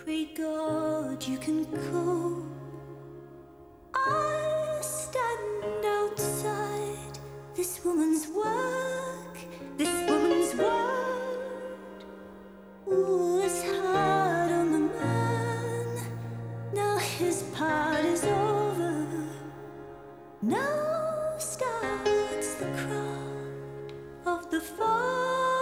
Pray God you can go. I stand outside this woman's work, this woman's word. Was hard on the man. Now his part is over. Now starts the craft of the father.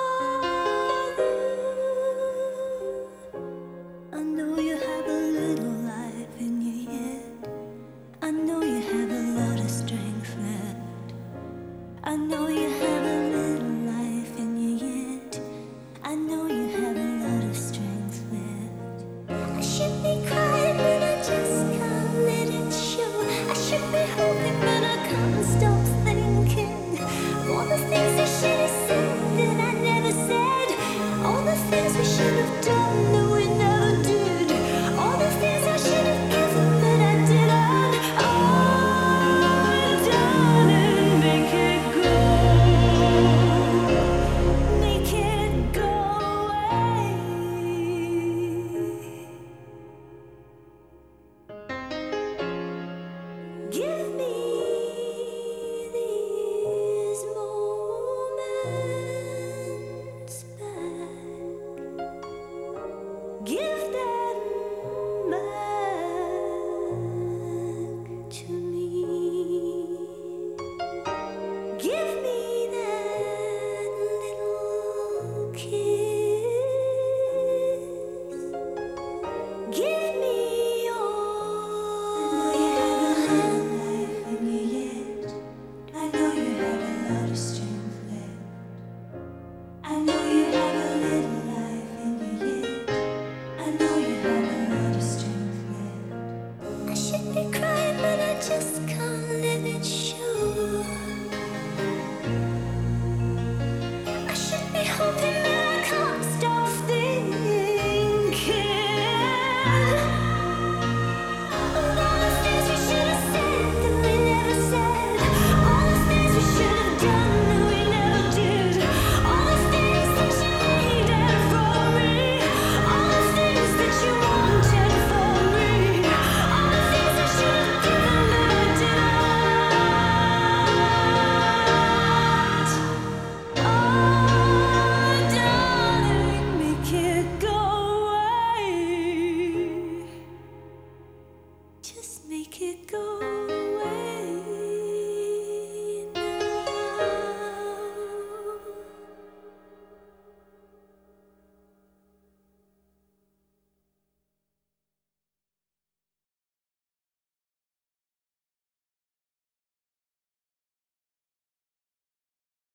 I know you have a little life in you yet. I know you have a lot of strength left. I know you have a little life in you yet. I know you have a lot of strength left. I should be crying, but I just can't let it show. I should be hoping, but I can't stop thinking. All the things I should have said that I never said. All the things we should have done that we never did. All the things I should have given but I didn't. Oh, darling, make it go. Make it go away. Give me these moments back. Give them back to me. Give me that little kiss. Give me all. I know you have a little life in you yet. I know you have a lot of strength left. I know you have a little life in you yet. I know you have a lot of strength left. I should be crying, but I just can't let it show. I should be hoping, but I can't stop thinking. Of all the things we should have said that we never said. All the things we should have done that we never did. All the things that you needed from me. All the things that you wanted from me. All the things I should have given but I didn't. Oh, darling, make it go away. Just make it go.